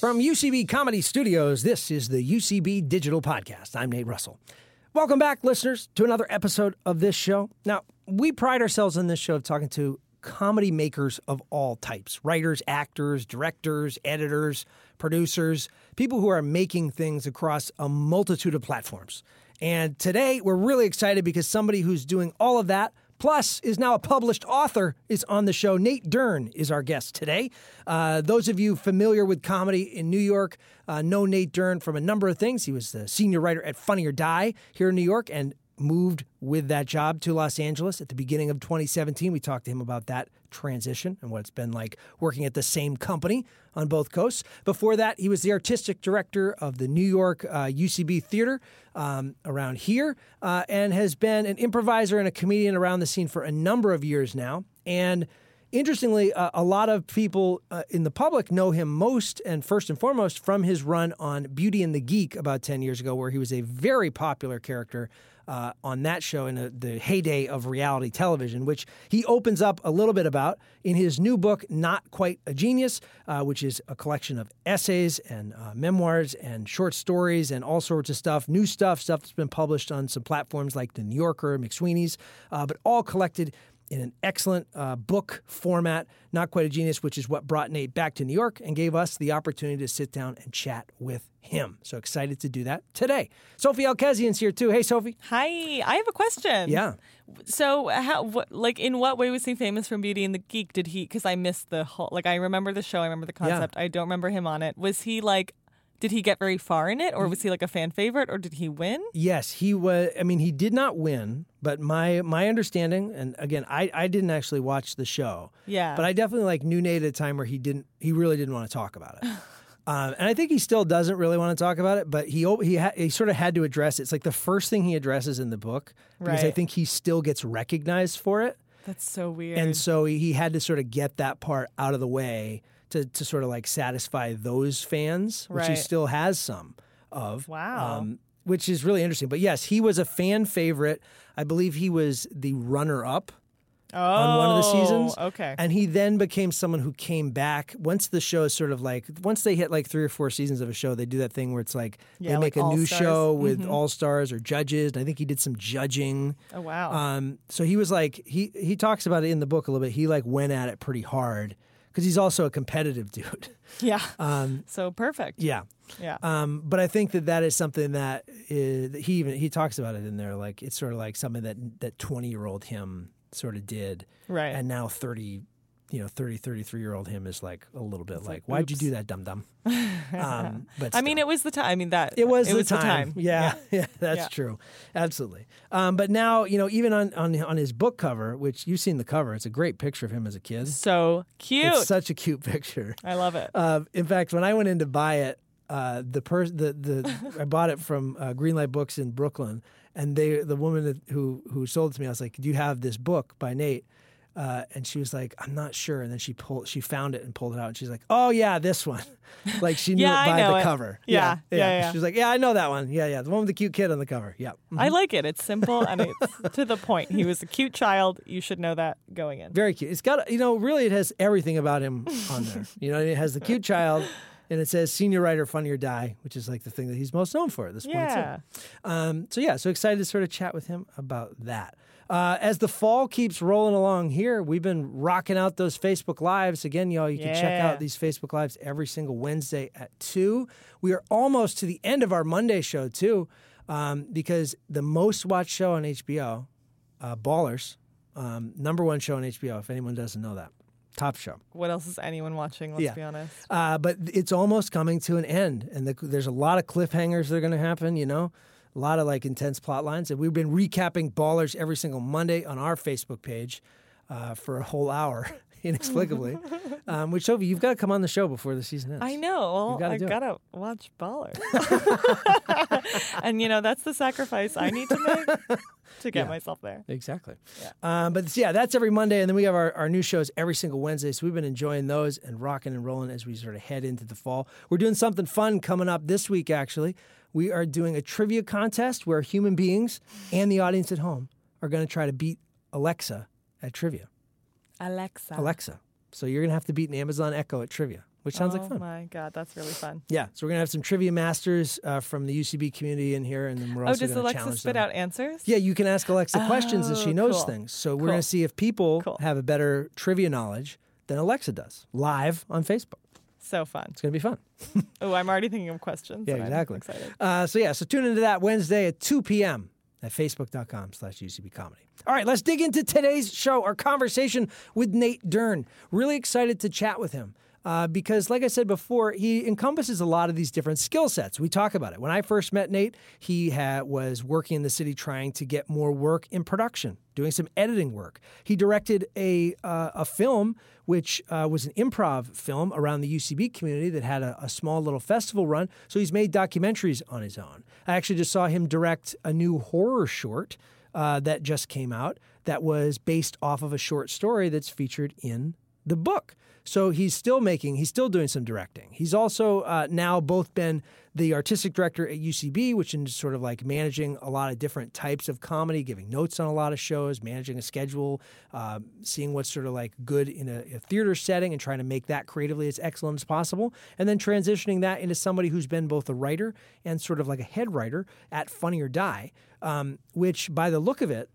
From UCB Comedy Studios, this is the UCB Digital Podcast. I'm Nate Russell. Welcome back, listeners, to another episode of this show. Now, we pride ourselves on this show of talking to comedy makers of all types. Writers, actors, directors, editors, producers, people who are making things across a multitude of platforms. And today, we're really excited because somebody who's doing all of that, plus is now a published author, is on the show. Nate Dern is our guest today. Those of you familiar with comedy in New York know Nate Dern from a number of things. He was the senior writer at Funny or Die here in New York and moved with that job to Los Angeles at the beginning of 2017. We talked to him about that transition and what it's been like working at the same company on both coasts. Before that, he was the artistic director of the New York UCB Theater around here and has been an improviser and a comedian around the scene for a number of years now. And interestingly, a lot of people in the public know him most and first and foremost from his run on Beauty and the Geek about 10 years ago, where he was a very popular character on that show in the heyday of reality television, which he opens up a little bit about in his new book, Not Quite a Genius, which is a collection of essays and memoirs and short stories and all sorts of stuff, new stuff that's been published on some platforms like The New Yorker, McSweeney's, but all collected in an excellent book format, Not Quite a Genius, which is what brought Nate back to New York and gave us the opportunity to sit down and chat with him. So excited to do that today. Sophie Elkezian's here too. Hey, Sophie. Hi. I have a question. Yeah. So, in what way was he famous from Beauty and the Geek? Did he? Because I missed the whole. I remember the show. I remember the concept. Yeah. I don't remember him on it. Was he Did he get very far in it, or was he a fan favorite, or did he win? Yes, he was. I mean, he did not win, but my understanding, and again, I didn't actually watch the show. Yeah. But I definitely knew Nate at a time where he really didn't want to talk about it. And I think he still doesn't really want to talk about it, but he sort of had to address it. It's the first thing he addresses in the book, because right. I think he still gets recognized for it. That's so weird. And so he had to sort of get that part out of the way to sort of satisfy those fans, which he still has some of. Wow. Which is really interesting. But yes, he was a fan favorite. I believe he was the runner-up on one of the seasons. Okay. And he then became someone who came back once the show is sort of once they hit 3 or 4 seasons of a show, they do that thing where it's they make a new show with all-stars or judges. And I think he did some judging. Oh, wow. So he was he talks about it in the book a little bit. He went at it pretty hard, because he's also a competitive dude. Yeah. So perfect. Yeah. Yeah. But I think that is something that he talks about it in there. It's sort of something that 20-year-old him sort of did. Right. And now 33-year-old him is a little bit why'd you do that, dum-dum? But I mean, it was the time. I mean, it was the time. Yeah, that's true. Absolutely. But now, even on his book cover, which you've seen the cover, it's a great picture of him as a kid. So cute. It's such a cute picture. I love it. In fact, when I went in to buy it, I bought it from Greenlight Books in Brooklyn, and the woman who sold it to me, I was like, "Do you have this book by Nate?" And she was like, "I'm not sure." And then she found it and pulled it out, and she's like, "Oh yeah, this one." She knew it by the cover. Yeah. She was like, "Yeah, I know that one. Yeah, the one with the cute kid on the cover." Yeah. Mm-hmm. I like it. It's simple and it's to the point. He was a cute child. You should know that going in. Very cute. It's got really, it has everything about him on there. It has the cute child. And it says senior writer, Funny or Die, which is the thing that he's most known for at this point. So excited to sort of chat with him about that. As the fall keeps rolling along here, we've been rocking out those Facebook Lives. Again, y'all, you can check out these Facebook Lives every single Wednesday at 2. We are almost to the end of our Monday show, too, because the most watched show on HBO, Ballers, number one show on HBO, if anyone doesn't know that. Top show. What else is anyone watching? Let's be honest. But it's almost coming to an end, and there's a lot of cliffhangers that are going to happen. A lot of intense plot lines, and we've been recapping Ballers every single Monday on our Facebook page for a whole hour, inexplicably. Which, Sophie, you've got to come on the show before the season ends. I know. Well, I gotta watch Ballers, and that's the sacrifice I need to make to get myself there. Exactly. Yeah. But that's every Monday, and then we have our new shows every single Wednesday. So we've been enjoying those and rocking and rolling as we sort of head into the fall. We're doing something fun coming up this week. Actually, we are doing a trivia contest where human beings and the audience at home are going to try to beat Alexa at trivia. Alexa. So you're going to have to beat an Amazon Echo at trivia, which sounds like fun. Oh my God, that's really fun. Yeah, so we're going to have some trivia masters from the UCB community in here, and then we're also going to challenge them. Does Alexa spit out answers? Yeah, you can ask Alexa questions and she knows cool. things. So we're going to see if people have a better trivia knowledge than Alexa does, live on Facebook. So fun. It's going to be fun. Oh, I'm already thinking of questions. Yeah, exactly. I'm excited. So tune into that Wednesday at 2 p.m. at facebook.com/UCB Comedy. All right, let's dig into today's show, our conversation with Nate Dern. Really excited to chat with him because, like I said before, he encompasses a lot of these different skill sets. We talk about it. When I first met Nate, he was working in the city trying to get more work in production, doing some editing work. He directed a film which was an improv film around the UCB community that had a small little festival run. So he's made documentaries on his own. I actually just saw him direct a new horror short that just came out that was based off of a short story that's featured in the book. So he's still doing some directing. He's also now both been the artistic director at UCB, which is sort of like managing a lot of different types of comedy, giving notes on a lot of shows, managing a schedule, seeing what's sort of like good in a theater setting and trying to make that creatively as excellent as possible, and then transitioning that into somebody who's been both a writer and sort of like a head writer at Funny or Die, which by the look of it,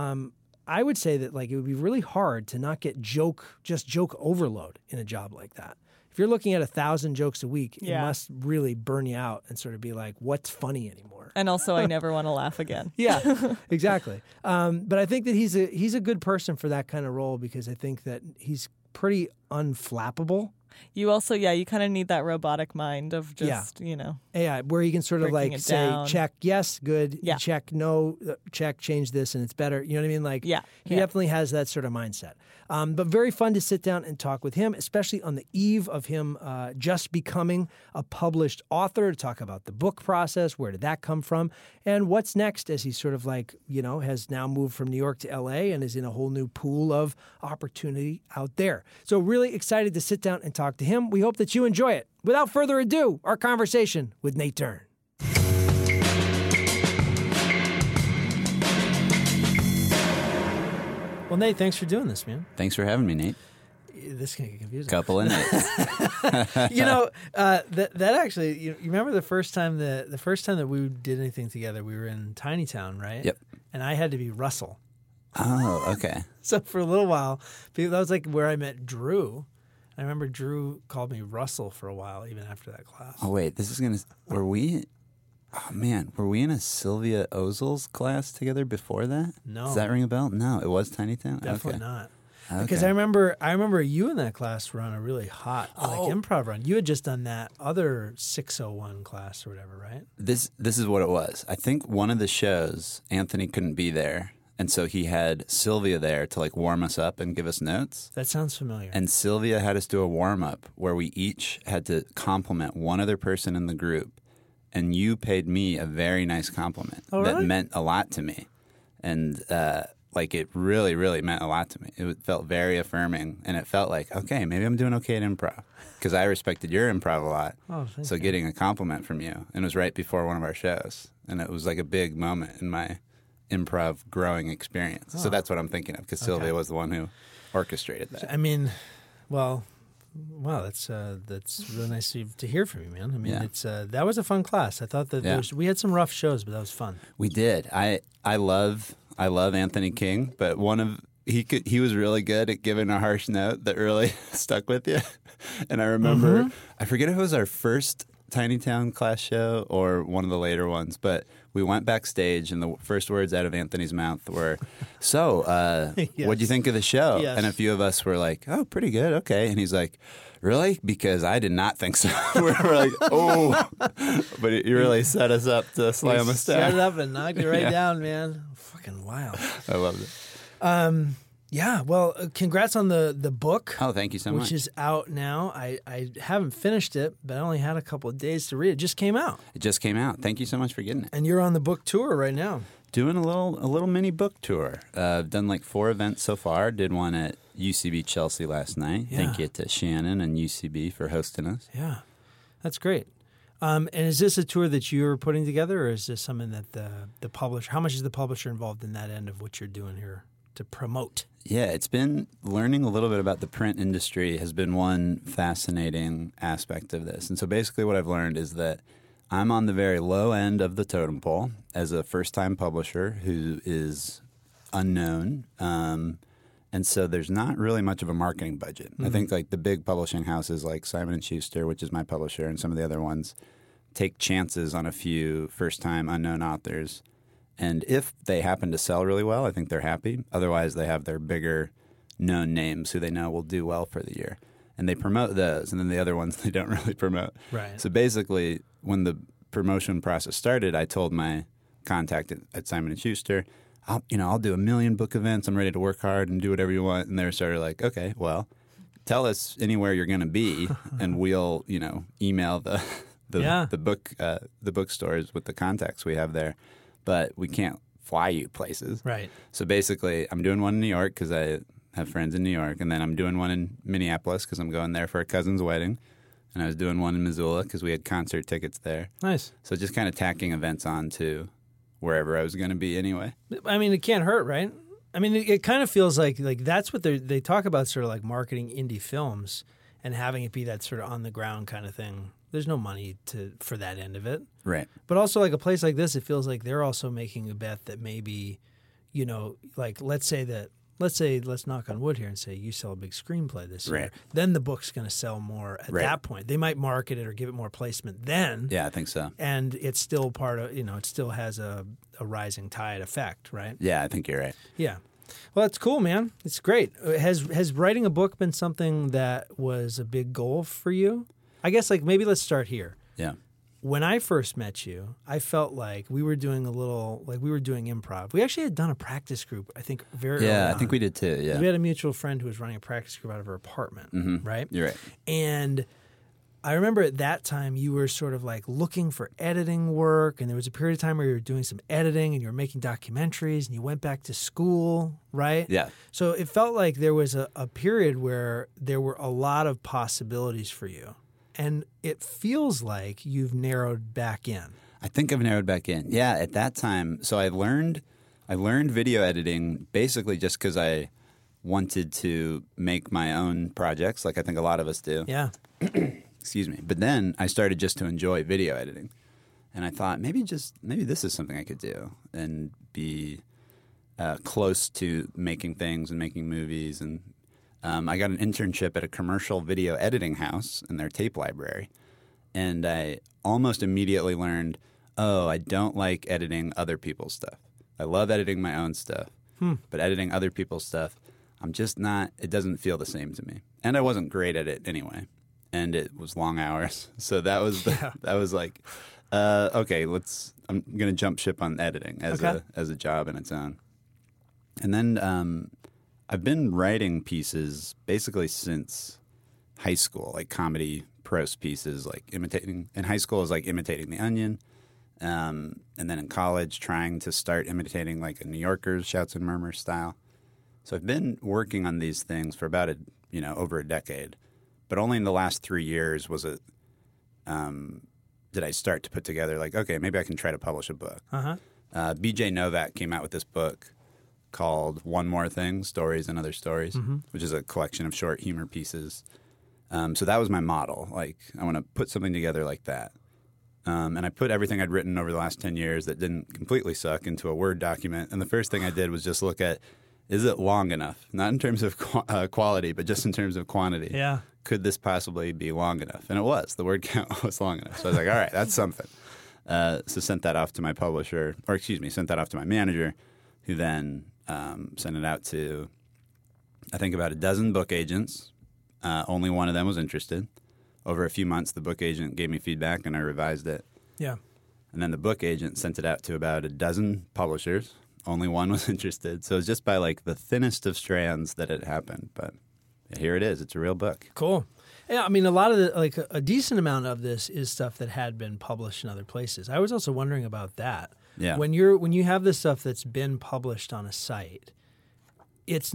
I would say that like it would be really hard to not get joke overload in a job like that. If you're looking at 1,000 jokes a week, it must really burn you out and sort of be like, what's funny anymore? And also, I never want to laugh again. Yeah, exactly. But I think that he's a good person for that kind of role because I think that he's pretty unflappable. You also, you kind of need that robotic mind of just, Yeah, where you can sort of like say, down. check, yes, good, check, no, check, change this, and it's better. You know what I mean? Like, he definitely has that sort of mindset. But very fun to sit down and talk with him, especially on the eve of him just becoming a published author, to talk about the book process, where did that come from, and what's next as he sort of like, has now moved from New York to L.A. and is in a whole new pool of opportunity out there. So really excited to sit down and talk to him. We hope that you enjoy it. Without further ado, our conversation with Nate Dern. Well, Nate, thanks for doing this, man. Thanks for having me, Nate. This can get confusing. Couple of Nates. That actually, you remember the first time that we did anything together, we were in Tiny Town, right? Yep. And I had to be Russell. Oh, okay. So for a little while, that was like where I met Drew. I remember Drew called me Russell for a while, even after that class. Oh, wait, were we in a Sylvia Ozel's class together before that? No. Does that ring a bell? No, it was Tiny Town? Definitely okay. not. Okay. Because I remember you in that class were on a really hot improv run. You had just done that other 601 class or whatever, right? This is what it was. I think one of the shows, Anthony couldn't be there, and so he had Sylvia there to like warm us up and give us notes. That sounds familiar. And Sylvia had us do a warm-up where we each had to compliment one other person in the group, and you paid me a very nice compliment that meant a lot to me. And it really, really meant a lot to me. It felt very affirming, and it felt like, okay, maybe I'm doing okay at improv because I respected your improv a lot. Oh, thank you. Getting a compliment from you, and it was right before one of our shows, and it was like a big moment in my improv growing experience. So that's what I'm thinking of because Sylvia was the one who orchestrated that. I mean, wow, that's really nice to hear from you, man. I mean, it's that was a fun class. I thought that we had some rough shows, but that was fun. We did. I love Anthony King, but he was really good at giving a harsh note that really stuck with you. And I remember, I forget if it was our first Tiny Town class show or one of the later ones, but we went backstage and the first words out of Anthony's mouth were, so, what'd you think of the show? Yes. And a few of us were like, oh, pretty good, okay. And he's like, really? Because I did not think so. We're like, oh. But it really set us up to slam us down. Set it up and knocked it right down, man. Fucking wild. I loved it. Yeah, well, congrats on the book. Oh, thank you so much. Which is out now. I haven't finished it, but I only had a couple of days to read it. It just came out. It just came out. Thank you so much for getting it. And you're on the book tour right now. Doing a little mini book tour. I've done like 4 events so far. Did one at UCB Chelsea last night. Yeah. Thank you to Shannon and UCB for hosting us. Yeah, that's great. And is this a tour that you're putting together, or is this something that the publisher? How much is the publisher involved in that end of what you're doing here to promote? Yeah, it's been learning a little bit about the print industry has been one fascinating aspect of this. And so basically what I've learned is that I'm on the very low end of the totem pole as a first-time publisher who is unknown. And so there's not really much of a marketing budget. I think like the big publishing houses like Simon & Schuster, which is my publisher, and some of the other ones take chances on a few first-time unknown authors. And if they happen to sell really well, I think they're happy. Otherwise, they have their bigger known names who they know will do well for the year. And they promote those, and then the other ones they don't really promote. Right. So basically, when the promotion process started, I told my contact at Simon & Schuster, I'll do 1 million book events. I'm ready to work hard and do whatever you want. And they're sort of like, okay, well, tell us anywhere you're going to be, and we'll, email the bookstores with the contacts we have there. But we can't fly you places. Right. So basically, I'm doing one in New York because I have friends in New York, and then I'm doing one in Minneapolis because I'm going there for a cousin's wedding, and I was doing one in Missoula because we had concert tickets there. Nice. So just kind of tacking events on to wherever I was going to be anyway. I mean, it can't hurt, right? I mean, it kind of feels like that's what they talk about, sort of like marketing indie films and having it be that sort of on the ground kind of thing. There's no money for that end of it. Right. But also like a place like this, it feels like they're also making a bet that maybe, like let's knock on wood here and say you sell a big screenplay this year. Right. Then the book's going to sell more at Right. that point. They might market it or give it more placement then. Yeah, I think so. And it's still part of, it still has a rising tide effect, right? Yeah, I think you're right. Yeah. Well, that's cool, man. It's great. Has writing a book been something that was a big goal for you? I guess maybe let's start here. Yeah. When I first met you, I felt like we were doing improv. We actually had done a practice group, I think, very early Yeah, I on. think we did too. Yeah. We had a mutual friend who was running a practice group out of her apartment, right? You're right. And I remember at that time you were sort of like looking for editing work, and there was a period of time where you were doing some editing and you were making documentaries, and you went back to school, right? Yeah. So it felt like there was a period where there were a lot of possibilities for you. And it feels like you've narrowed back in. I think I've narrowed back in. Yeah, at that time. So I learned video editing basically just because I wanted to make my own projects, like I think a lot of us do. Yeah. Excuse me. But then I started just to enjoy video editing. And I thought maybe this is something I could do and be close to making things and making movies. And I got an internship at a commercial video editing house in their tape library. And I almost immediately learned, I don't like editing other people's stuff. I love editing my own stuff. But editing other people's stuff, I'm just not, it doesn't feel the same to me. And I wasn't great at it anyway. And it was long hours. So that was that was like, okay, I'm going to jump ship on editing as a job in its own. And then I've been writing pieces basically since high school, like comedy prose pieces, like imitating. In high school, it was like imitating The Onion. And then in college, trying to start imitating like a New Yorker's Shouts and Murmurs style. So I've been working on these things for about over a decade. But only in the last 3 years did I start to put together like, okay, maybe I can try to publish a book. B.J. Novak came out with this book called One More Thing, Stories and Other Stories, which is a collection of short humor pieces. So that was my model. Like, I want to put something together like that. And I put everything I'd written over the last 10 years that didn't completely suck into a Word document. And the first thing I did was just look at, is it long enough? Not in terms of quality, but just in terms of quantity. Yeah. Could this possibly be long enough? And it was. The word count was long enough. So I was like, all right, that's something. So sent that off to my publisher, sent that off to my manager, who then sent it out to, I think, about a dozen book agents. Only one of them was interested. Over a few months, the book agent gave me feedback, and I revised it. Yeah. And then the book agent sent it out to about a dozen publishers. Only one was interested. So it was just by like the thinnest of strands that it happened. But here it is. It's a real book. Cool. Yeah, I mean, a lot of a decent amount of this is stuff that had been published in other places. I was also wondering about that. Yeah. When you have this stuff that's been published on a site, it's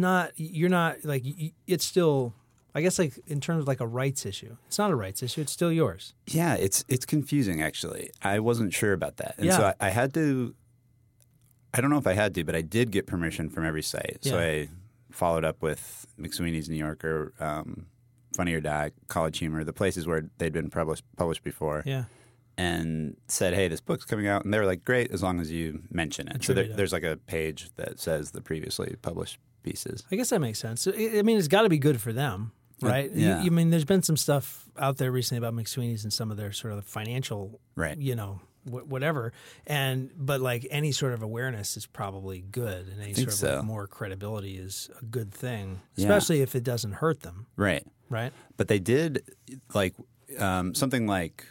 still, I guess, like in terms of like a rights issue. It's not a rights issue. It's still yours. Yeah, it's confusing, actually. I wasn't sure about that. And so I had to I don't know if I had to, but I did get permission from every site. So I followed up with McSweeney's New Yorker, Funny or Die, College Humor, the places where they'd been published before. Yeah. And said, hey, this book's coming out. And they were like, great, as long as you mention it. So there's like a page that says the previously published pieces. I guess that makes sense. I mean, it's got to be good for them, right? Yeah. I mean, there's been some stuff out there recently about McSweeney's and some of their sort of financial, right. Whatever. But like any sort of awareness is probably good, and any sort of like more credibility is a good thing, especially if it doesn't hurt them. Right. Right. But they did like something like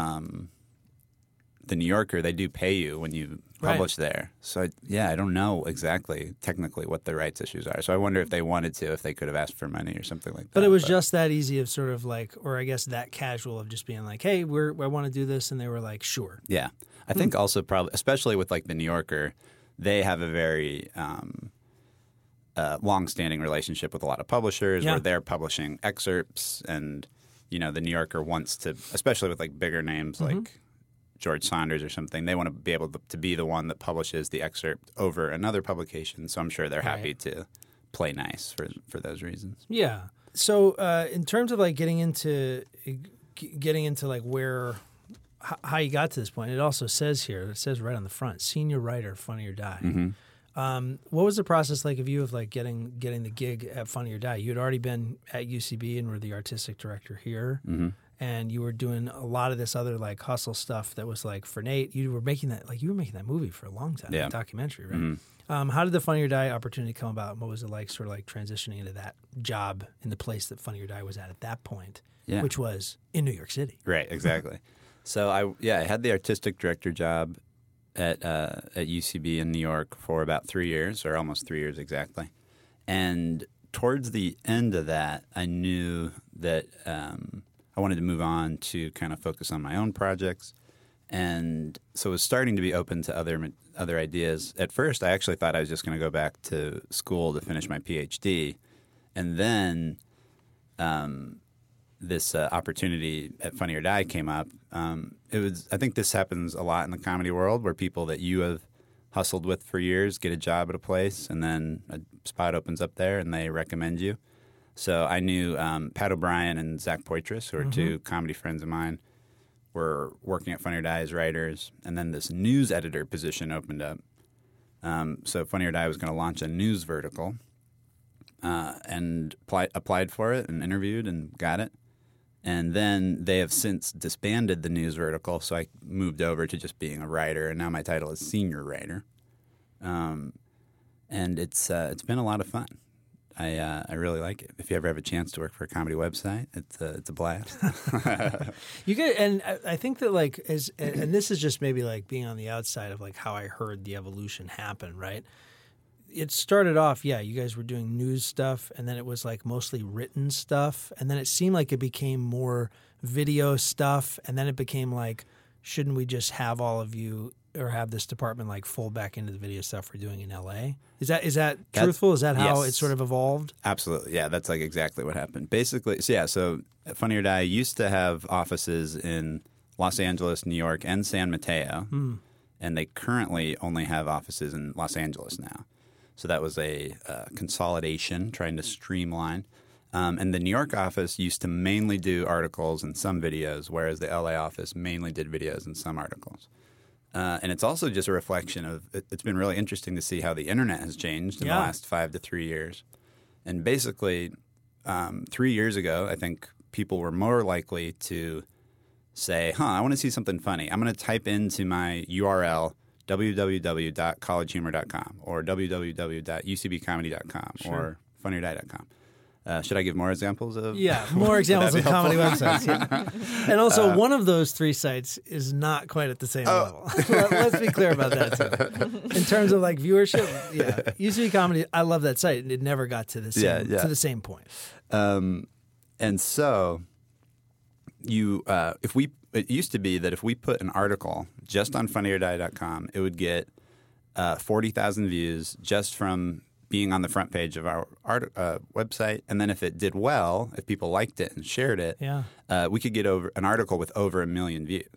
the New Yorker, they do pay you when you publish there. So, I don't know exactly technically what the rights issues are. So I wonder if they wanted to, if they could have asked for money or something like that. But it was just that easy of sort of like, or I guess that casual of just being like, hey, I want to do this. And they were like, sure. Yeah. I think also probably, especially with like the New Yorker, they have a very long-standing relationship with a lot of publishers where they're publishing excerpts, and the New Yorker wants to, especially with like bigger names like George Saunders or something, they want to be able to be the one that publishes the excerpt over another publication. So I'm sure they're happy to play nice for those reasons. Yeah. So in terms of like getting into like how you got to this point, it also says here, it says right on the front, senior writer, Funny or Die. Mm-hmm. What was the process like of you of like getting the gig at Funny or Die? You had already been at UCB and were the artistic director here. Mm-hmm. And you were doing a lot of this other like hustle stuff that was like for Nate. You were making that movie for a long time, a documentary, right? Mm-hmm. How did the Funny or Die opportunity come about? And what was it like, sort of like transitioning into that job in the place that Funny or Die was at that point, which was in New York City? Right, exactly. So I had the artistic director job at UCB in New York for about 3 years, or almost 3 years exactly. And towards the end of that, I knew that I wanted to move on to kind of focus on my own projects. And so I was starting to be open to other ideas. At first, I actually thought I was just going to go back to school to finish my PhD. And then this opportunity at Funny or Die came up. I think this happens a lot in the comedy world, where people that you have hustled with for years get a job at a place, and then a spot opens up there and they recommend you. So I knew Pat O'Brien and Zach Poitras, who are two comedy friends of mine, were working at Funny or Die as writers, and then this news editor position opened up. So Funny or Die was going to launch a news vertical, and applied for it and interviewed and got it. And then they have since disbanded the news vertical, so I moved over to just being a writer, and now my title is senior writer. And it's been a lot of fun. I really like it. If you ever have a chance to work for a comedy website, it's a blast. You get, and I think that like and this is just maybe like being on the outside of like how I heard the evolution happen, right? It started off, you guys were doing news stuff, and then it was like mostly written stuff, and then it seemed like it became more video stuff, and then it became like, shouldn't we just have all of you or have this department like fold back into the video stuff we're doing in LA? Is that truthful? Is that how it sort of evolved? Absolutely. Yeah, that's like exactly what happened. Basically, so Funny or Die used to have offices in Los Angeles, New York, and San Mateo, and they currently only have offices in Los Angeles now. So that was a consolidation, trying to streamline. And the New York office used to mainly do articles and some videos, whereas the LA office mainly did videos and some articles. And it's also just a reflection of it's been really interesting to see how the internet has changed in the last 5 to 3 years. And basically, 3 years ago, I think people were more likely to say, I want to see something funny. I'm going to type into my URL www.collegehumor.com or www.ucbcomedy.com or funnyordie.com. Should I give more examples of? Yeah, more examples of comedy websites. Yeah. And also, one of those 3 sites is not quite at the same level. Let's be clear about that, too. In terms of like viewership, UCB Comedy, I love that site, and it never got to the same, to the same point. And so, it used to be that if we put an article just on funnyordie.com, it would get 40,000 views just from being on the front page of our website. And then if it did well, if people liked it and shared it, we could get over an article with over 1 million views.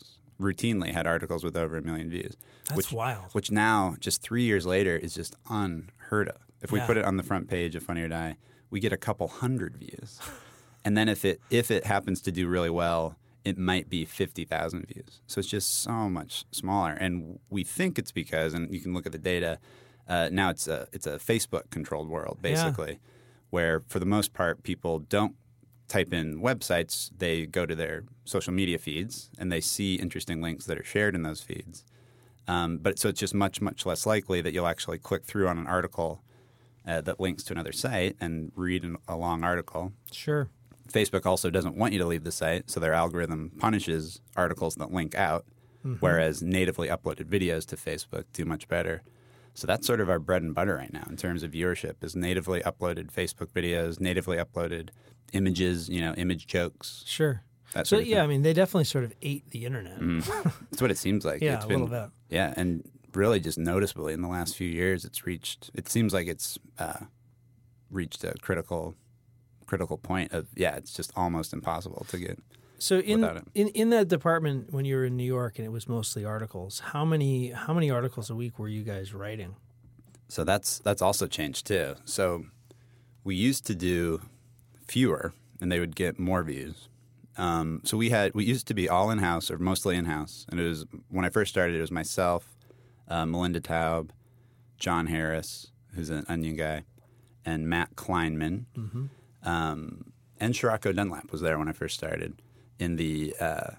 routinely had articles with over 1 million views. That's wild. Which now, just 3 years later, is just unheard of. If we put it on the front page of Funny or Die, we get a couple hundred views. And then if it happens to do really well, it might be 50,000 views. So it's just so much smaller. And we think it's because, and you can look at the data, now it's a Facebook-controlled world, basically, where for the most part, people don't type in websites. They go to their social media feeds, and they see interesting links that are shared in those feeds. But so it's just much, much less likely that you'll actually click through on an article that links to another site and read a long article. Sure. Facebook also doesn't want you to leave the site, so their algorithm punishes articles that link out, whereas natively uploaded videos to Facebook do much better. So that's sort of our bread and butter right now in terms of viewership is natively uploaded Facebook videos, natively uploaded images, image jokes. Sure. So, I mean, they definitely sort of ate the internet. That's what it seems like. Yeah, a little bit. Yeah, and really just noticeably in the last few years, it seems like it's reached a critical point of, it's just almost impossible to get. So in that department when you were in New York and it was mostly articles, how many articles a week were you guys writing? So that's also changed too. So we used to do fewer and they would get more views. So we used to be all in-house or mostly in-house. And it was, when I first started, it was myself, Melinda Taub, John Harris, who's an Onion guy, and Matt Kleinman. And Sirocco Dunlap was there when I first started in the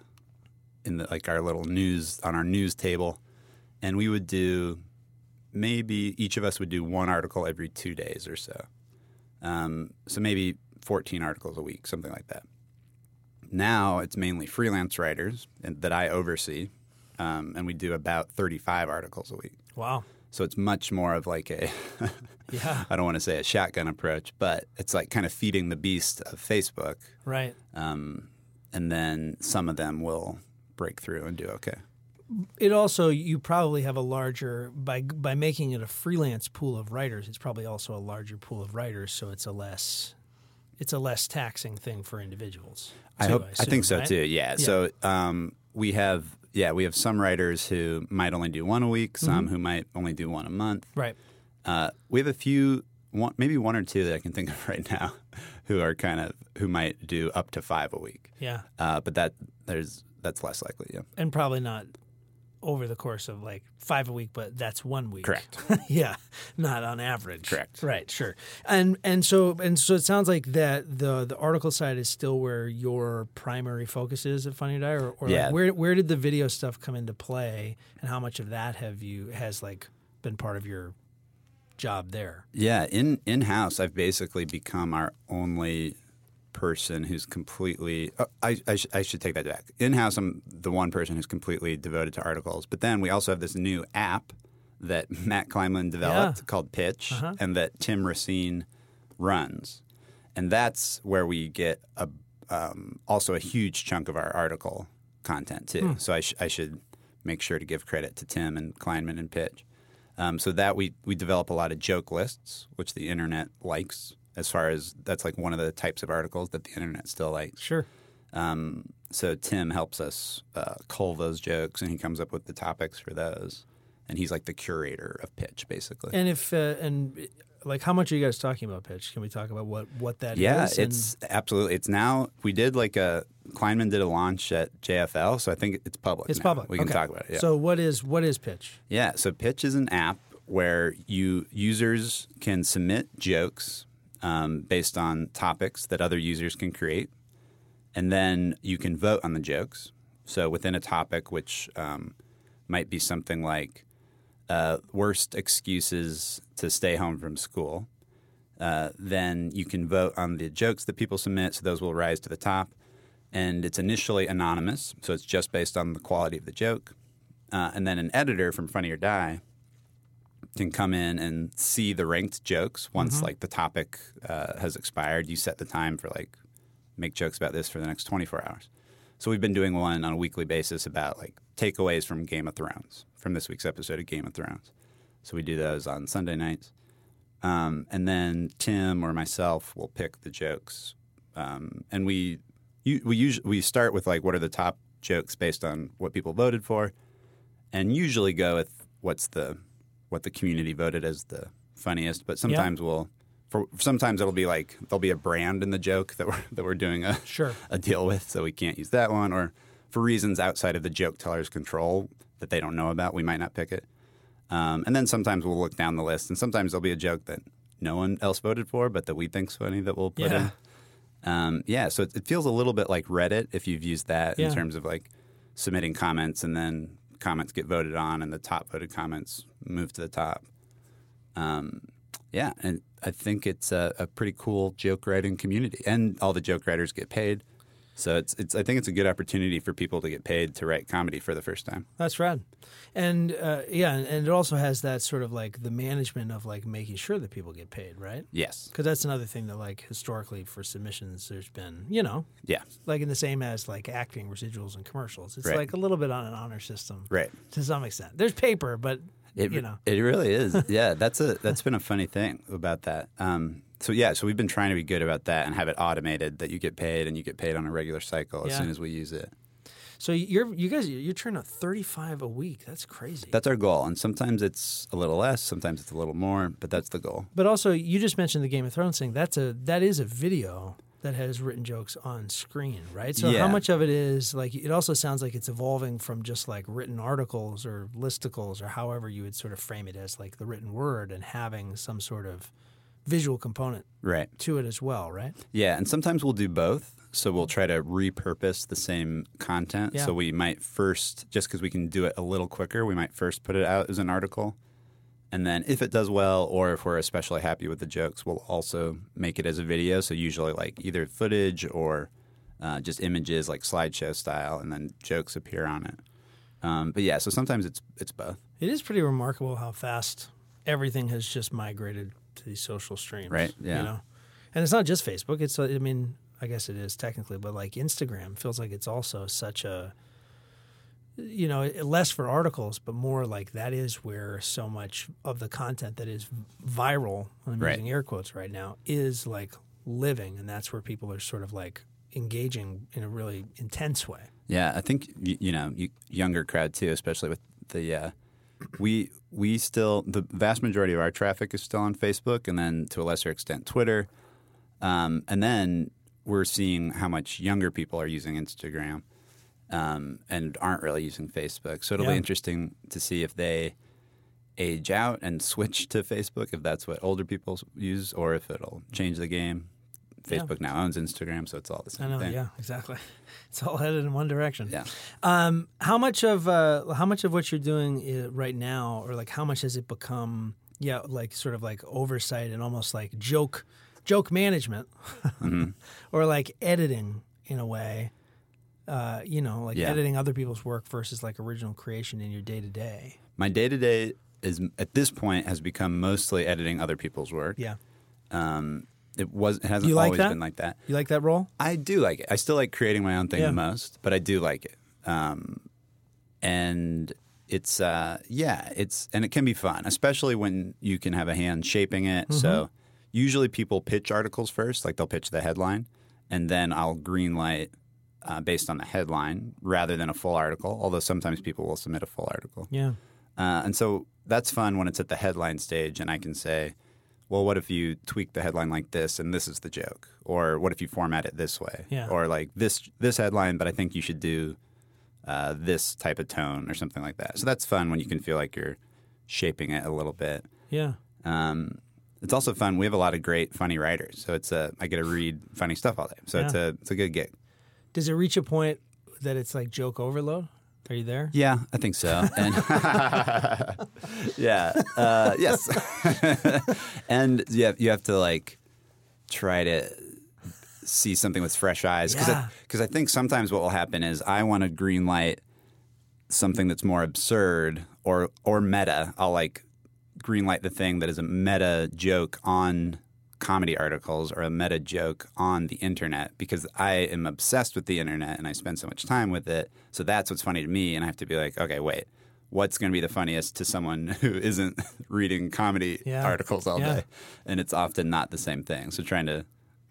like our little news on our news table, and we would do maybe each of us would do one article every 2 days or so. So maybe 14 articles a week, something like that. Now it's mainly freelance writers that I oversee, and we do about 35 articles a week. Wow. So it's much more of like a, I don't want to say a shotgun approach, but it's like kind of feeding the beast of Facebook. Right. And then some of them will break through and do okay. It also, you probably have a larger, by making it a freelance pool of writers, it's probably also a larger pool of writers, so it's a less taxing thing for individuals. I think so, right? Too, yeah. So we have some writers who might only do one a week, some who might only do one a month. Right. We have a few, maybe one or two that I can think of right now, who might do up to 5 a week. Yeah. But that's less likely. Yeah. And probably not over the course of like 5 a week, but that's 1 week. Correct. Yeah, not on average. Correct. Right. Sure. And so it sounds like that the article side is still where your primary focus is at Funny or Die, or yeah. Like where did the video stuff come into play, and how much of that has like been part of your job there? Yeah, in-house, I've basically become our only person who's completely I should take that back. In-house, I'm the one person who's completely devoted to articles. But then we also have this new app that Matt Kleinman developed called Pitch, and that Tim Racine runs. And that's where we get also a huge chunk of our article content, too. So I should make sure to give credit to Tim and Kleinman and Pitch. So that we develop a lot of joke lists, which the internet likes. As far as that's like one of the types of articles that the internet still likes. Sure. So Tim helps us cull those jokes, and he comes up with the topics for those. And he's like the curator of Pitch, basically. And like, how much are you guys talking about Pitch? Can we talk about what that is? Yeah, it's absolutely. It's now, we did Kleinman did a launch at JFL, so I think it's public. It's now. public. We can talk about it. Yeah. So what is Pitch? Yeah, so Pitch is an app where users can submit jokes based on topics that other users can create. And then you can vote on the jokes. So within a topic, which might be something like worst excuses to stay home from school, then you can vote on the jokes that people submit, so those will rise to the top. And it's initially anonymous, so it's just based on the quality of the joke. And then an editor from Funny or Die can come in and see the ranked jokes once like the topic has expired. You set the time for like make jokes about this for the next 24 hours. So we've been doing one on a weekly basis about like takeaways from Game of Thrones, from this week's episode of Game of Thrones. So we do those on Sunday nights. And then Tim or myself will pick the jokes. And we start with like what are the top jokes based on what people voted for, and usually go with what the community voted as the funniest. But sometimes sometimes it'll be like there'll be a brand in the joke that we're doing a deal with, so we can't use that one, or for reasons outside of the joke teller's control that they don't know about, we might not pick it. And then sometimes we'll look down the list, and sometimes there'll be a joke that no one else voted for, but that we think's funny that we'll put in. So it feels a little bit like Reddit if you've used that in terms of like submitting comments, and then comments get voted on, and the top voted comments move to the top. And I think it's a pretty cool joke writing community, and all the joke writers get paid. So I think it's a good opportunity for people to get paid to write comedy for the first time. That's rad. And and it also has that sort of like the management of like making sure that people get paid, right? Yes. Because that's another thing that like historically for submissions there's been, like in the same as like acting, residuals, and commercials. It's like a little bit on an honor system, right? To some extent. There's paper, but it really is. Yeah, that's been a funny thing about that. So we've been trying to be good about that and have it automated that you get paid, and you get paid on a regular cycle as soon as we use it. So you're turning out 35 a week. That's crazy. That's our goal, and sometimes it's a little less, sometimes it's a little more, but that's the goal. But also, you just mentioned the Game of Thrones thing. That is a video that has written jokes on screen, right? So how much of it is like? It also sounds like it's evolving from just like written articles or listicles or however you would sort of frame it as like the written word, and having some sort of visual component to it as well, right? Yeah, and sometimes we'll do both. So we'll try to repurpose the same content. Yeah. So we might first, just because we can do it a little quicker, we might first put it out as an article. And then if it does well, or if we're especially happy with the jokes, we'll also make it as a video. So usually like either footage or just images like slideshow style, and then jokes appear on it. But yeah, so sometimes it's both. It is pretty remarkable how fast everything has just migrated to these social streams, right? Yeah, and it's not just Facebook. It's I guess it is technically, but like Instagram feels like it's also such a less for articles, but more like that is where so much of the content that is viral, I'm using air quotes right now, is like living, and that's where people are sort of like engaging in a really intense way. Yeah, I think younger crowd too, especially with the. We still, the vast majority of our traffic is still on Facebook, and then to a lesser extent Twitter. And then we're seeing how much younger people are using Instagram and aren't really using Facebook. So it'll be interesting to see if they age out and switch to Facebook, if that's what older people use, or if it'll change the game. Facebook now owns Instagram, so it's all the same thing. Yeah, exactly. It's all headed in one direction. Yeah. How much of what you're doing right now, or like how much has it become? Yeah, like sort of like oversight and almost like joke management, or like editing in a way. Editing other people's work versus like original creation in your day to day. My day to day is at this point has become mostly editing other people's work. Yeah. It hasn't always been like that. You like that role? I do like it. I still like creating my own thing the most, but I do like it. And it's and it can be fun, especially when you can have a hand shaping it. Mm-hmm. So usually people pitch articles first, like they'll pitch the headline, and then I'll greenlight based on the headline rather than a full article, although sometimes people will submit a full article. Yeah. And so that's fun when it's at the headline stage, and I can say, well, what if you tweak the headline like this, and this is the joke? Or what if you format it this way? Yeah. Or like this headline, but I think you should do this type of tone or something like that. So that's fun when you can feel like you're shaping it a little bit. Yeah. It's also fun. We have a lot of great, funny writers, so I get to read funny stuff all day. So it's a good gig. Does it reach a point that it's like joke overload? Are you there? Yeah, I think so. And yes. And you have to like try to see something with fresh eyes, because I think sometimes what will happen is I want to greenlight something that's more absurd or meta. I'll like greenlight the thing that is a meta joke on comedy articles or a meta joke on the internet, because I am obsessed with the internet and I spend so much time with it. So that's what's funny to me, and I have to be like, okay, wait, what's going to be the funniest to someone who isn't reading comedy articles all day? And it's often not the same thing. So trying to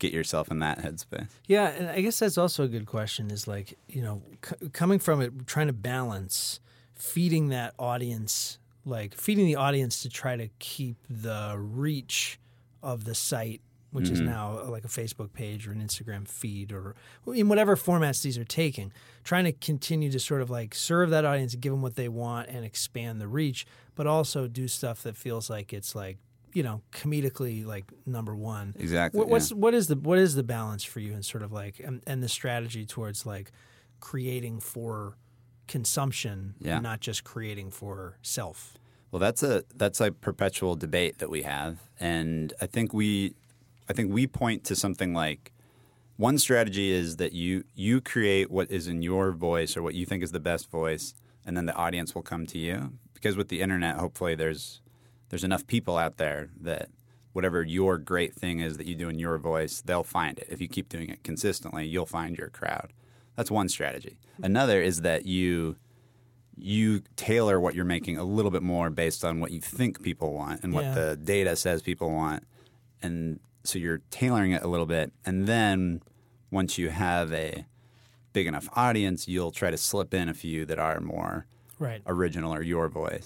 get yourself in that headspace. Yeah, and I guess that's also a good question is like, coming from it, trying to balance feeding that audience, like feeding the audience to try to keep the reach of the site, which is now like a Facebook page or an Instagram feed or in whatever formats these are taking, trying to continue to sort of like serve that audience, give them what they want and expand the reach, but also do stuff that feels like it's like, comedically like number one. Exactly. What is the balance for you and sort of like and the strategy towards like creating for consumption and not just creating for self? Well, that's a perpetual debate that we have, and I think we point to something like one strategy is that you create what is in your voice or what you think is the best voice, and then the audience will come to you. Because with the internet, hopefully there's enough people out there that whatever your great thing is that you do in your voice, they'll find it. If you keep doing it consistently, you'll find your crowd. That's one strategy. Another is that you tailor what you're making a little bit more based on what you think people want and what the data says people want. And so you're tailoring it a little bit. And then once you have a big enough audience, you'll try to slip in a few that are more original or your voice.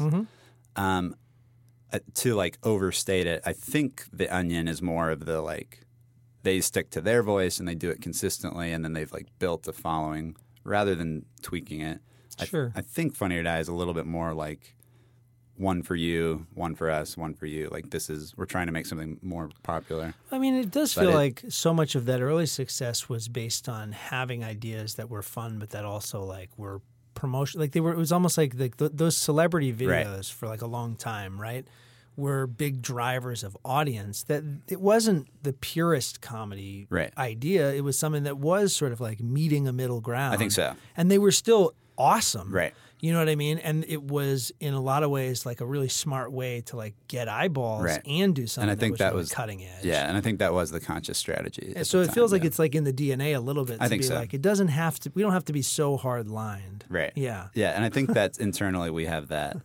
To like overstate it, I think The Onion is more of the like they stick to their voice and they do it consistently, and then they've like built a following rather than tweaking it. Sure. I think Funny or Die is a little bit more like one for you, one for us, one for you. Like we're trying to make something more popular. I mean, it does feel like so much of that early success was based on having ideas that were fun, but that also like were promotion. Like it was almost like those celebrity videos for like a long time, right? Were big drivers of audience. That it wasn't the purest comedy idea. It was something that was sort of like meeting a middle ground. I think so. And they were still awesome. Right. You know what I mean? And it was in a lot of ways like a really smart way to like get eyeballs and do something and I think that was really cutting edge. Yeah, and I think that was the conscious strategy. So it feels like it's like in the DNA a little bit. I think so. Like it doesn't have to. We don't have to be so hard lined. Right. Yeah. Yeah, and I think that internally we have that.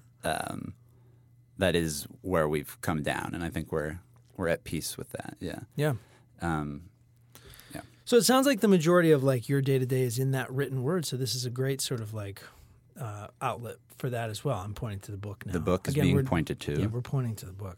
That is where we've come down, and I think we're at peace with that. Yeah. Yeah. Yeah. So it sounds like the majority of like your day to day is in that written word. So this is a great sort of like outlet for that as well. I'm pointing to the book now. The book is being pointed to. Yeah, we're pointing to the book.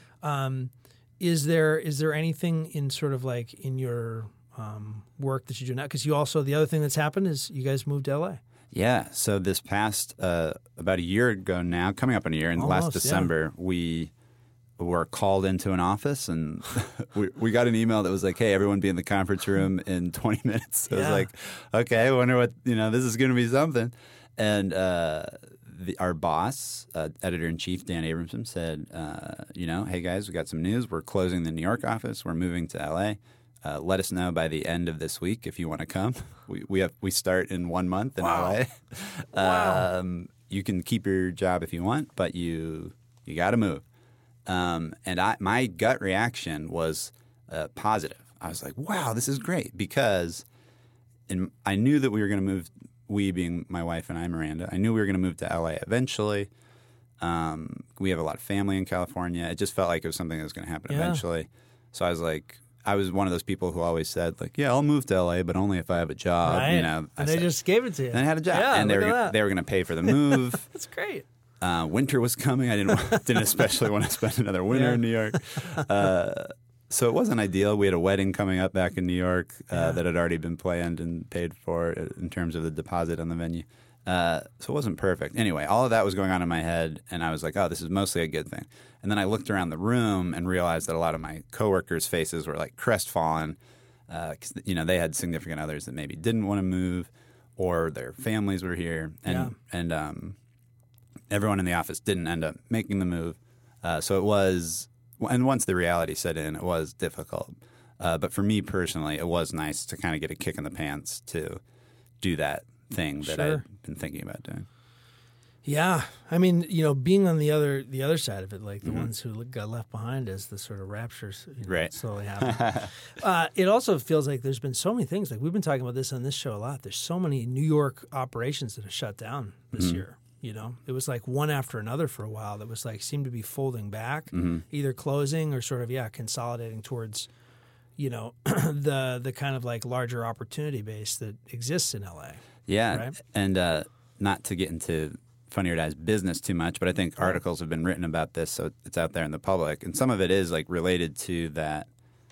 Is there anything in sort of like in your work that you do now? Because you also the other thing that's happened is you guys moved to LA. Yeah. So this past about a year ago now, coming up in a year, in last December, we were called into an office and we got an email that was like, hey, everyone be in the conference room in 20 minutes. So I was like, okay, I wonder what, this is going to be something. And our boss, editor-in-chief Dan Abramson, said, hey, guys, we got some news. We're closing the New York office. We're moving to L.A. Let us know by the end of this week if you want to come. We start in 1 month in LA. Wow. You can keep your job if you want, but you got to move. And my gut reaction was positive. I was like, wow, this is great, because I knew that we were going to move. We being my wife and I, Miranda. I knew we were going to move to LA eventually. We have a lot of family in California. It just felt like it was something that was going to happen eventually. So I was like. I was one of those people who always said, like, yeah, I'll move to LA, but only if I have a job. Right. And they just gave it to you. And I had a job. Yeah, and they were going to pay for the move. That's great. Winter was coming. I didn't especially want to spend another winter in New York. So it wasn't ideal. We had a wedding coming up back in New York that had already been planned and paid for in terms of the deposit on the venue. So it wasn't perfect. Anyway, all of that was going on in my head, and I was like, oh, this is mostly a good thing. And then I looked around the room and realized that a lot of my coworkers' faces were like crestfallen because, they had significant others that maybe didn't want to move, or their families were here. And everyone in the office didn't end up making the move. So it was – and once the reality set in, it was difficult. But for me personally, it was nice to kind of get a kick in the pants to do that thing that I'd been thinking about doing. Yeah. I mean, being on the other side of it, like the ones who got left behind as the sort of raptures slowly happen. It also feels like there's been so many things. Like we've been talking about this on this show a lot. There's so many New York operations that have shut down this year. It was like one after another for a while that was like seemed to be folding back, either closing or sort of, consolidating towards, the kind of like larger opportunity base that exists in LA. Yeah, right? And not to get into Funny or Die's business too much, but I think articles have been written about this, so it's out there in the public, and some of it is like related to that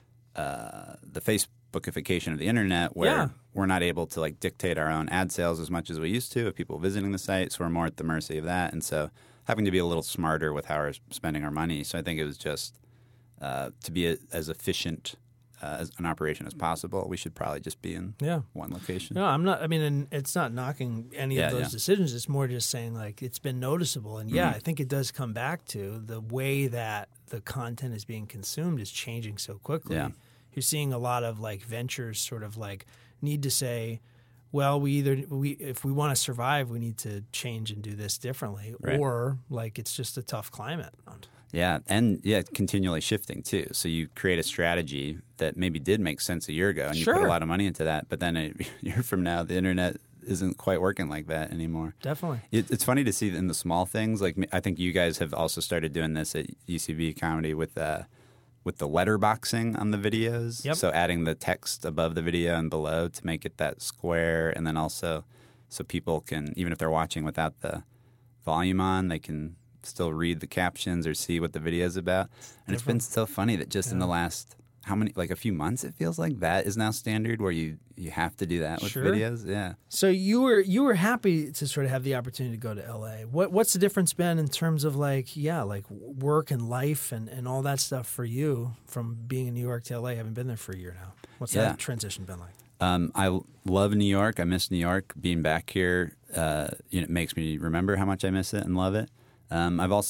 the Facebookification of the internet, where we're not able to like dictate our own ad sales as much as we used to of people visiting the site, so we're more at the mercy of that, and so having to be a little smarter with how we're spending our money. So I think it was just to be as efficient as an operation as possible, we should probably just be in one location. No, I'm not. I mean, and it's not knocking any of those decisions. It's more just saying like it's been noticeable. And I think it does come back to the way that the content is being consumed is changing so quickly. Yeah. You're seeing a lot of like ventures sort of like need to say, well, if we want to survive, we need to change and do this differently, or like it's just a tough climate. Yeah, and continually shifting too. So you create a strategy that maybe did make sense a year ago, and you put a lot of money into that. But then a year from now, the internet isn't quite working like that anymore. Definitely, it's funny to see in the small things. Like I think you guys have also started doing this at UCB Comedy with the letterboxing on the videos. Yep. So adding the text above the video and below to make it that square, and then also so people can, even if they're watching without the volume on, they can still read the captions or see what the video is about. And it's been so funny that just in the last a few months, it feels like that is now standard where you have to do that with videos. Yeah. So you were happy to sort of have the opportunity to go to LA. What's the difference been in terms of like work and life and all that stuff for you from being in New York to LA? I haven't been there for a year now. What's that transition been like? I love New York. I miss New York. Being back here, it makes me remember how much I miss it and love it. I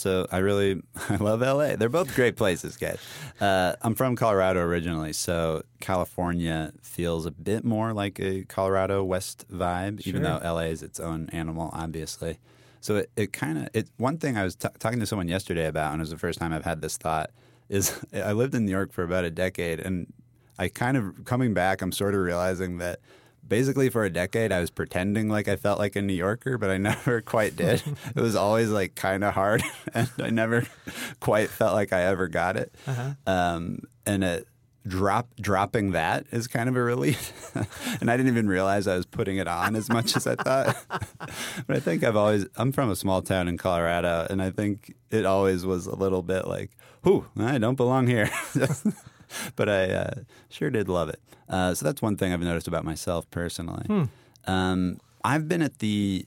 love LA. They're both great places, guys. I'm from Colorado originally, so California feels a bit more like a Colorado West vibe, even though LA is its own animal, obviously. So one thing I was talking to someone yesterday about, and it was the first time I've had this thought, is I lived in New York for about a decade, and I kind of, coming back, I'm sort of realizing that basically for a decade, I was pretending like I felt like a New Yorker, but I never quite did. It was always like kind of hard, and I never quite felt like I ever got it. And dropping that is kind of a relief. And I didn't even realize I was putting it on as much as I thought. But I think I'm from a small town in Colorado, and I think it always was a little bit like, whew, I don't belong here. But I sure did love it. So that's one thing I've noticed about myself personally. I've been at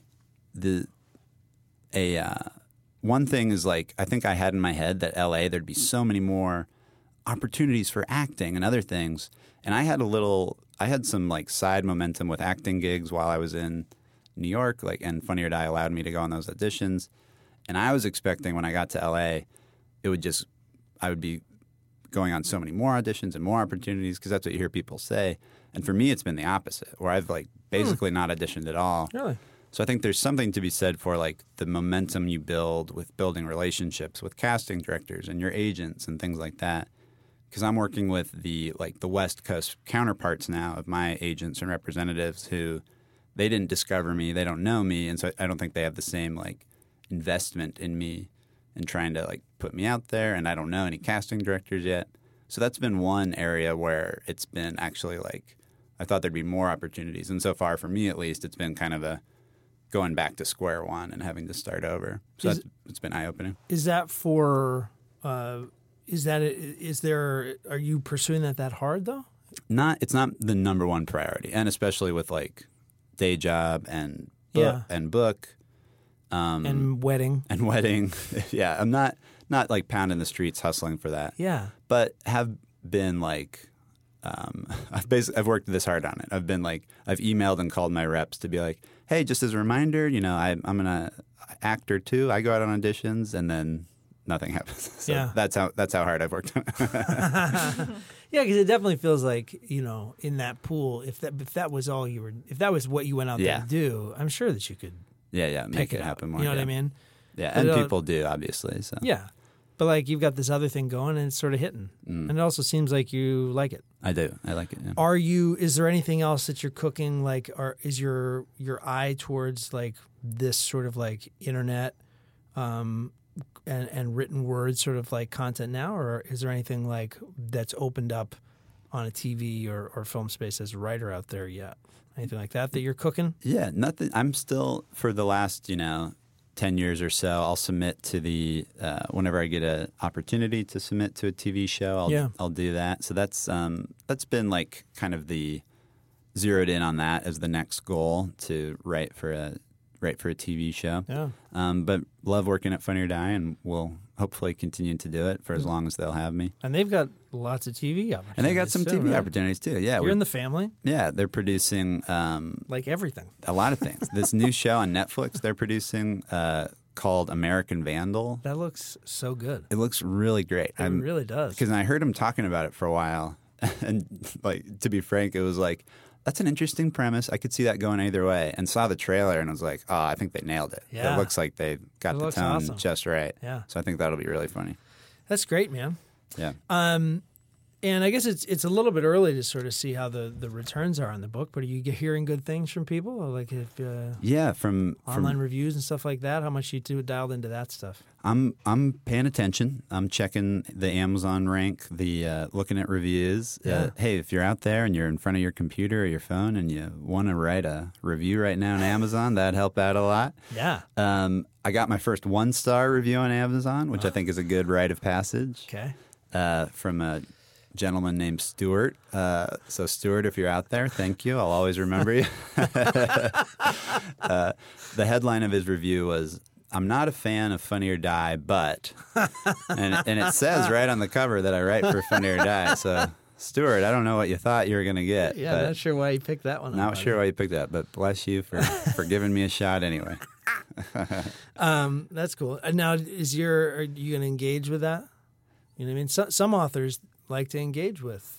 one thing is like, I think I had in my head that LA, there'd be so many more opportunities for acting and other things. And I had some like side momentum with acting gigs while I was in New York, and Funny or Die allowed me to go on those auditions. And I was expecting when I got to LA, I would be going on so many more auditions and more opportunities, because that's what you hear people say. And for me, it's been the opposite, where I've basically not auditioned at all. Really? So I think there's something to be said for the momentum you build with building relationships with casting directors and your agents and things like that. Because I'm working with the West Coast counterparts now of my agents and representatives who they didn't discover me, they don't know me, and so I don't think they have the same investment in me and trying to put me out there, and I don't know any casting directors yet. So that's been one area where it's been actually I thought there'd be more opportunities. And so far, for me at least, it's been kind of a going back to square one and having to start over. So it's been eye-opening. Is that for are you pursuing that hard though? It's not the number one priority, and especially with day job and book. And wedding. Yeah, I'm not pounding the streets hustling for that. Yeah. But have been I've worked this hard on it. I've been I've emailed and called my reps to be like, hey, just as a reminder, I'm an actor too. I go out on auditions and then nothing happens. So that's how hard I've worked on it. Yeah, because it definitely feels like, in that pool, if that was all if that was what you went out there to do, I'm sure that you could make it happen more. You know what I mean? Yeah, and people do, obviously. So. Yeah. But you've got this other thing going and it's sort of hitting. And it also seems like you like it. I do. I like it. Yeah. Is there anything else that you're cooking? Is your eye towards this sort of internet and written word sort of content now? Or is there anything that's opened up on a TV or film space as a writer out there yet? Anything like that you're cooking? Yeah, nothing. I'm still, for the last, 10 years or so, I'll submit to the, whenever I get an opportunity to submit to a TV show, I'll do that. So that's been like kind of the zeroed in on that as the next goal, to write for a TV show. Yeah. But love working at Funny or Die, and will hopefully continue to do it for as long as they'll have me. And they've got lots of TV opportunities. And they got some TV right? opportunities too. Yeah, You're in the family. Yeah, they're producing like everything. a lot of things. This new show on Netflix they're producing called American Vandal. That looks so good. It looks really great. It really does. Because I heard him talking about it for a while, and like, to be frank, it was like, that's an interesting premise. I could see that going either way. And saw the trailer and was like, oh, I think they nailed it. Yeah. It looks like they got the tone awesome. just right. Yeah. So I think that'll be really funny. That's great, man. Yeah. And I guess it's a little bit early to sort of see how the returns are on the book, but are you hearing good things from people? Or like if Yeah, from online reviews and stuff like that? How much you dialed into that stuff? I'm paying attention. I'm checking the Amazon rank, the looking at reviews. Yeah. Hey, if you're out there and you're in front of your computer or your phone and you want to write a review right now on Amazon, that'd help out a lot. Yeah. I got my first 1-star review on Amazon, which I think is a good rite of passage. Okay. From a gentleman named Stuart. So Stuart, if you're out there, thank you. I'll always remember you. The headline of his review was, "I'm not a fan of Funny or Die, but," and it says right on the cover that I write for Funny or Die. So Stuart, I don't know what you thought you were going to get. Yeah, not sure why you picked that one. Not sure why you picked that, but bless you for giving me a shot anyway. That's cool. Now, are you going to engage with that? You know what I mean? Some authors like to engage with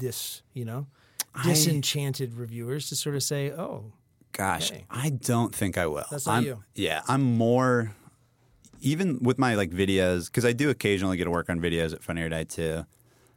disenchanted reviewers to sort of say, "Oh, gosh, hey. I don't think I will." That's not you. Yeah, I'm more, even with my like videos, because I do occasionally get to work on videos at Funny or Die too.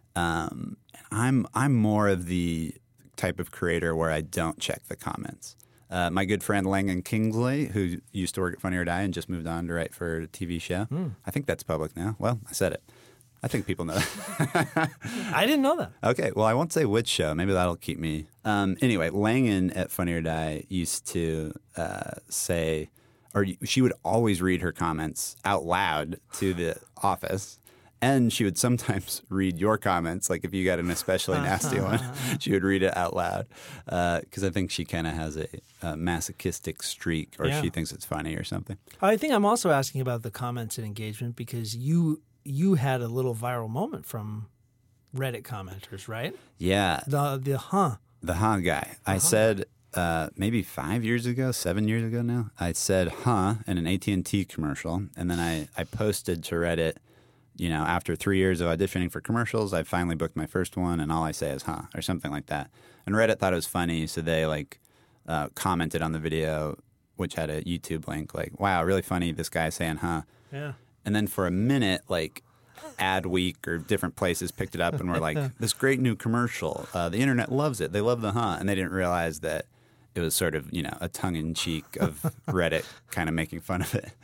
I'm more of the type of creator where I don't check the comments. My good friend Langan Kingsley, who used to work at Funny or Die and just moved on to write for a TV show. I think that's public now. Well, I said it. I think people know that. I didn't know that. Okay, well, I won't say which show. Maybe that'll keep me. Anyway, Langan at Funny or Die used to say, or she would always read her comments out loud to the office. And she would sometimes read your comments, like if you got an especially nasty one, she would read it out loud. Because I think she kind of has a masochistic streak, or she thinks it's funny or something. I think I'm also asking about the comments and engagement because you had a little viral moment from Reddit commenters, right? Yeah. The guy. I said maybe 7 years ago now, I said in an AT&T commercial. And then I posted to Reddit, after 3 years of auditioning for commercials, I finally booked my first one, and all I say is or something like that. And Reddit thought it was funny, so they commented on the video, which had a YouTube link, like, "Wow, really funny, this guy saying Yeah. And then for a minute, Adweek or different places picked it up and were like, "This great new commercial. The internet loves it. They love the and they didn't realize that it was sort of, a tongue-in-cheek of Reddit kind of making fun of it.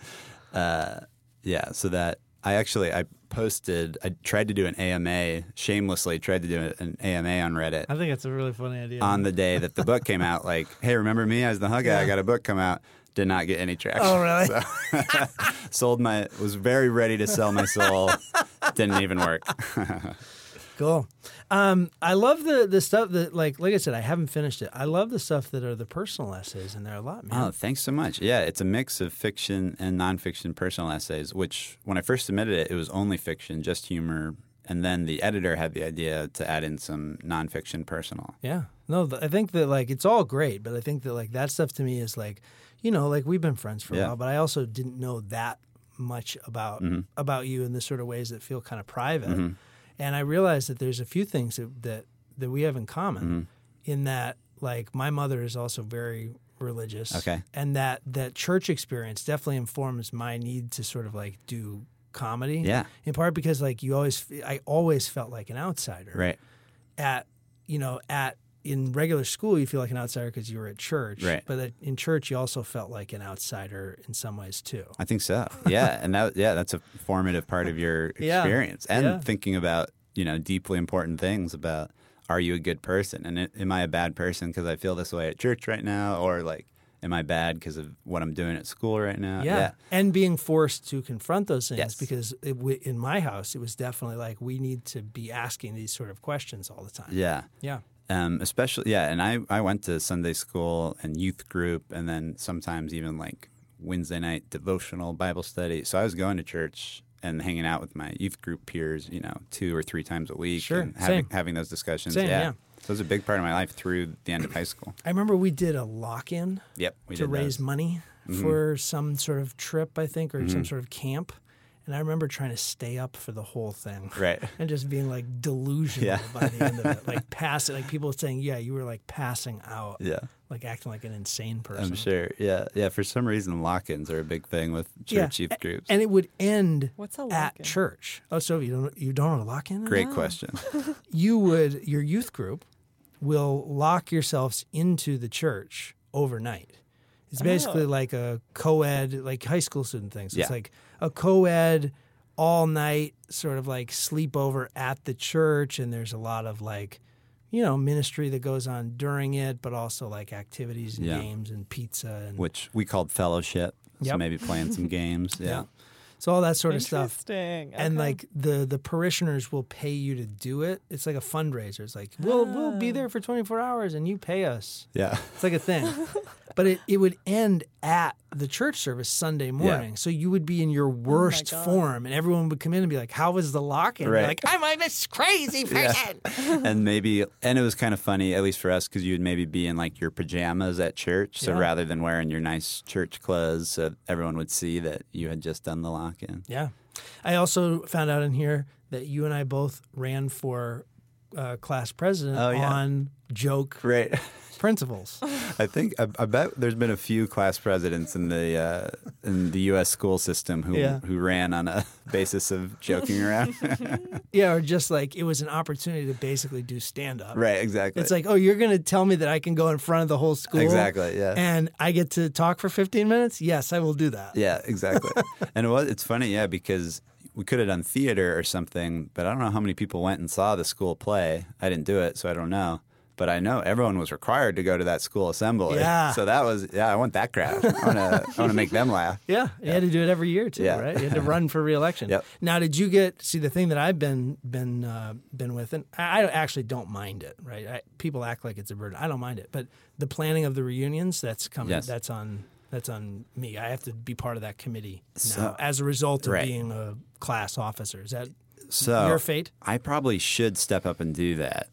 So that I tried to do an AMA, shamelessly tried to do an AMA on Reddit. I think it's a really funny idea. On the day that the book came out, like, "Hey, remember me? I was the guy. I got a book come out." Did not get any traction. Oh, really? So, was very ready to sell my soul. Didn't even work. Cool. I love the stuff that, like I said, I haven't finished it. I love the stuff that are the personal essays, and there are a lot, man. Oh, thanks so much. Yeah, it's a mix of fiction and nonfiction personal essays, which when I first submitted it was only fiction, just humor. And then the editor had the idea to add in some nonfiction personal. Yeah. No, I think that, it's all great, but I think that, that stuff to me is we've been friends for a while, but I also didn't know that much about you in the sort of ways that feel kind of private. Mm-hmm. And I realized that there's a few things that we have in common in that, my mother is also very religious. Okay. And that church experience definitely informs my need to sort of, do comedy. Yeah. In part because, I always felt like an outsider. Right. In regular school, you feel like an outsider because you were at church. Right. But in church, you also felt like an outsider in some ways too. I think so. Yeah, and that's a formative part of your experience, and thinking about deeply important things about are you a good person? And am I a bad person because I feel this way at church right now? Or like, am I bad because of what I'm doing at school right now? Yeah. And being forced to confront those things because in my house, it was definitely like we need to be asking these sort of questions all the time. Yeah. Yeah. Especially, and I went to Sunday school and youth group and then sometimes even like Wednesday night devotional Bible study. So I was going to church and hanging out with my youth group peers, 2 or 3 times a week. Sure, and having those discussions. Same, yeah. So it was a big part of my life through the end of high school. I remember we did a lock-in to raise money for some sort of trip, I think, or some sort of camp. And I remember trying to stay up for the whole thing. Right. And just being like delusional by the end of it. Like people saying, you were like passing out. Yeah. Like acting like an insane person. I'm sure. Yeah. Yeah. For some reason, lock-ins are a big thing with church youth groups. And it would end What's a at lock-in? church. Oh, so you don't know what a lock-in is? Great question. Your youth group will lock yourselves into the church overnight. It's basically like a co-ed, like high school student things. It's like a co-ed all night sort of like sleepover at the church, and there's a lot of like, ministry that goes on during it, but also like activities and games and pizza. And which we called fellowship. So maybe playing some games. Yeah. So all that sort of stuff. Interesting. And like the parishioners will pay you to do it. It's like a fundraiser. It's like, we'll be there for 24 hours and you pay us. Yeah. It's like a thing. But it would end at the church service Sunday morning. Yeah. So you would be in your worst form, and everyone would come in and be like, how was the lock-in? Right. You're like, I'm this crazy person. And it was kind of funny, at least for us, because you would maybe be in like your pajamas at church. So rather than wearing your nice church clothes, so everyone would see that you had just done the lock-in. Yeah. I also found out in here that you and I both ran for class president on joke principles. I bet there's been a few class presidents in the U.S. school system who ran on a basis of joking around. Or just like it was an opportunity to basically do stand-up. Right, exactly. It's like, you're going to tell me that I can go in front of the whole school? Exactly, yeah. And I get to talk for 15 minutes? Yes, I will do that. Yeah, exactly. And it's funny, because we could have done theater or something, but I don't know how many people went and saw the school play. I didn't do it, so I don't know. But I know everyone was required to go to that school assembly. Yeah. So that was, I want that crowd. I want to make them laugh. Yeah. You had to do it every year too, right? You had to run for re-election. Yep. Now, did you see the thing that I've been with, and I actually don't mind it, right? People act like it's a burden. I don't mind it. But the planning of the reunions, that's coming. Yes. That's on me. I have to be part of that committee now as a result of being a class officer. Is that your fate? I probably should step up and do that.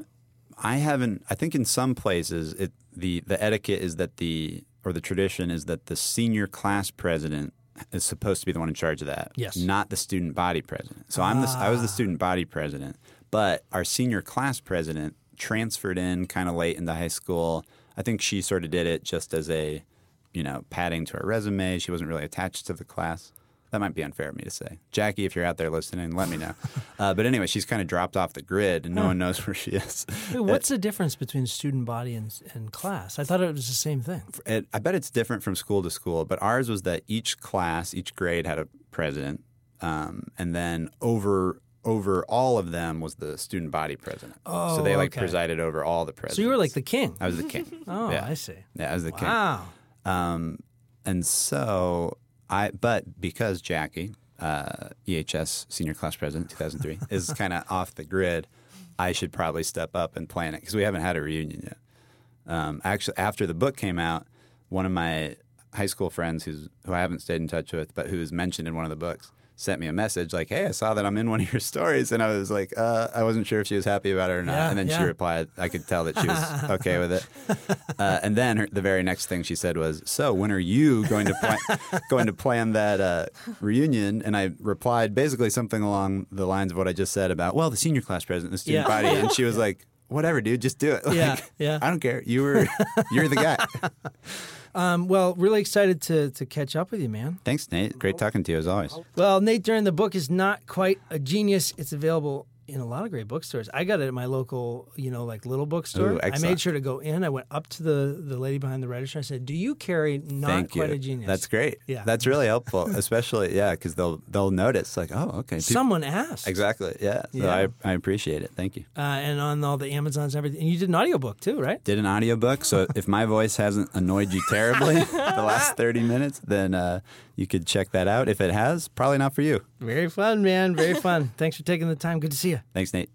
I think in some places the etiquette is that the tradition is that the senior class president is supposed to be the one in charge of that. Yes. Not the student body president. So I was the student body president, but our senior class president transferred in kind of late into high school. I think she sort of did it just as a, padding to her resume. She wasn't really attached to the class. That might be unfair of me to say. Jackie, if you're out there listening, let me know. But anyway, she's kind of dropped off the grid, and no one knows where she is. Wait, what's the difference between student body and class? I thought it was the same thing. I bet it's different from school to school, but ours was that each grade had a president, and then over all of them was the student body president. Oh, so they presided over all the presidents. So you were like the king. I was the king. Oh, yeah. I see. Yeah, I was the king. Wow. And so but because Jackie, EHS Senior Class President 2003, is kind of off the grid, I should probably step up and plan it because we haven't had a reunion yet. Actually, after the book came out, one of my high school friends who I haven't stayed in touch with, but who is mentioned in one of the books, sent me a message like, hey, I saw that I'm in one of your stories. And I was like, I wasn't sure if she was happy about it or not. Yeah, and then she replied, I could tell that she was okay with it. And then the very next thing she said was, so when are you going to plan that reunion? And I replied basically something along the lines of what I just said about, well, the senior class president, the student body. And she was like, whatever, dude, just do it. Yeah. I don't care. You're the guy. Well, really excited to catch up with you, man. Thanks, Nate. Great talking to you as always. Well, Nate Dern, the book is not quite a genius. It's available in a lot of great bookstores. I got it at my local, like little bookstore. Ooh, I excellent. made sure to go in. I went up to the lady behind the register. I said, "Do you carry Not Thank Quite you. a Genius?" That's great. Yeah. That's really helpful, especially, because they'll notice, like, oh, okay. Someone asked. Exactly, yeah. So Yeah. I appreciate it. Thank you. And on all the Amazons and everything. And you did an audiobook too, right? Did an audiobook, so if my voice hasn't annoyed you terribly the last 30 minutes, then you could check that out. If it has, probably not for you. Very fun, man. Very fun. Thanks for taking the time. Good to see you. Thanks, Nate.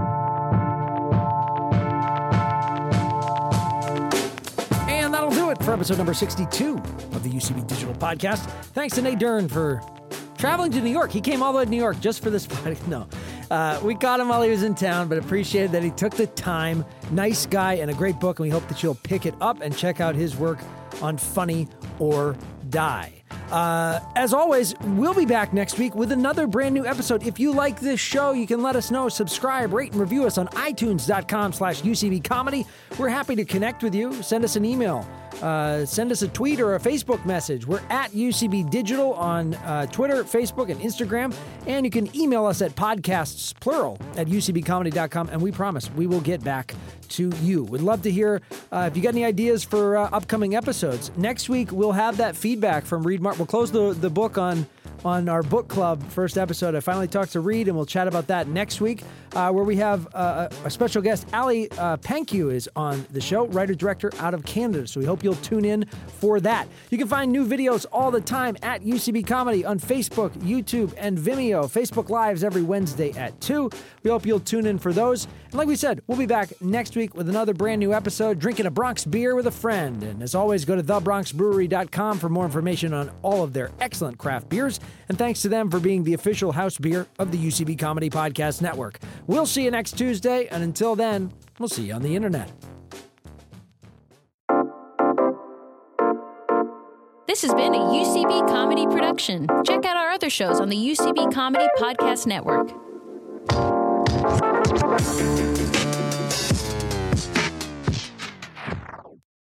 And that'll do it for episode number 62 of the UCB Digital Podcast. Thanks to Nate Dern for traveling to New York. He came all the way to New York just for this podcast. No. We caught him while he was in town, but appreciated that he took the time. Nice guy and a great book, and we hope that you'll pick it up and check out his work on Funny or Die. As always, we'll be back next week with another brand new episode. If you like this show, you can let us know. Subscribe, rate, and review us on iTunes.com/UCB Comedy. We're happy to connect with you. Send us an email. Send us a tweet or a Facebook message. We're at UCB Digital on Twitter, Facebook, and Instagram. And you can email us at podcasts, plural, at UCBcomedy.com. And we promise we will get back to you. We'd love to hear if you got any ideas for upcoming episodes. Next week, we'll have that feedback from Reed Martin. We'll close the book on our book club first episode. I finally talked to Reed, and we'll chat about that next week, where we have a special guest. Ali Pankiw is on the show, writer-director out of Canada. So we hope you'll tune in for that. You can find new videos all the time at UCB Comedy on Facebook, YouTube, and Vimeo. Facebook Lives every Wednesday at 2. We hope you'll tune in for those. And like we said, we'll be back next week with another brand new episode, drinking a Bronx beer with a friend. And as always, go to thebronxbrewery.com for more information on all of their excellent craft beers. And thanks to them for being the official house beer of the UCB Comedy Podcast Network. We'll see you next Tuesday, and until then, we'll see you on the internet. This has been a UCB Comedy production. Check out our other shows on the UCB Comedy Podcast Network.